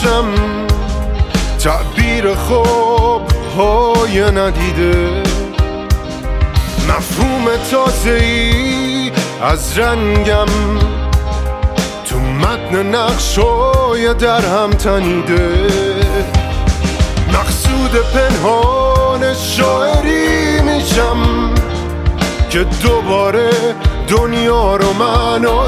میشم تعبیر خوب های ندیده، مفهوم تازه‌ای از رنگم تو متن نقشای در هم تنیده، مقصود پنهان شاعری میشم که دوباره دنیا رو معنا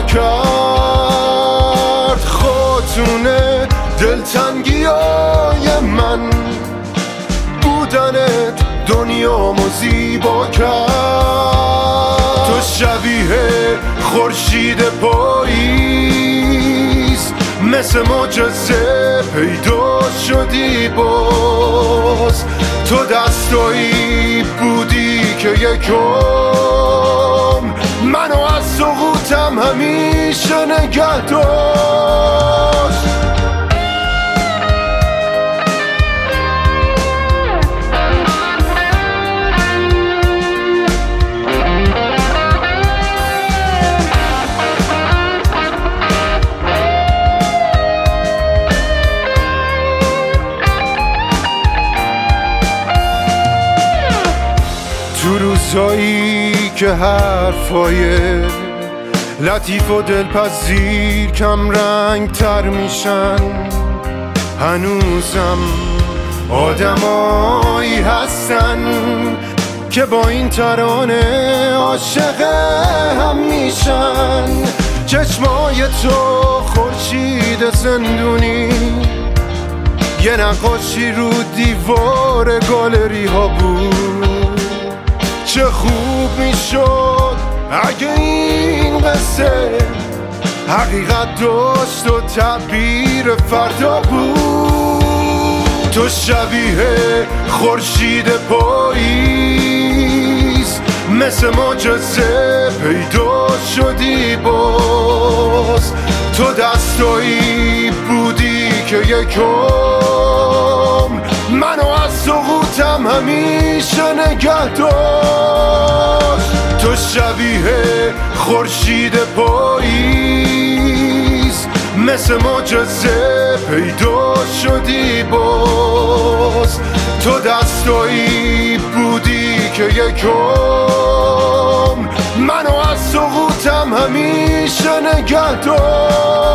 کرد. خاتون دلتنگیای من بودنت دنیامو زیبا کرد. تو شبیه خورشید پاییز مثل معجزه پیدا شدی باز. تو دستایی بودی که یکم منو از سقوطم همیشه نگه داشت. تو روزایی که حرفای لطیف و دلپذیر کم رنگ تر میشن، هنوزم آدمایی هستن که با این ترانه عاشق هم میشن. چشمای تو خورشید زندونی، یه نقاشی رو دیوار گالری ها بود. چه خوب میشد اگه این قصه حقیقت داشت و تعبیر فردا بود. تو شبیه خورشید پاییز مثل معجزه پیدا شدی باز. تو دستایی بودی که یکم منو از سقوطم همیشه نگه داشت. تو شبیه خورشید پاییز مثل معجزه پیدا شدی باز. تو دستایی بودی که یکم منو از سقوطم همیشه نگه داشت.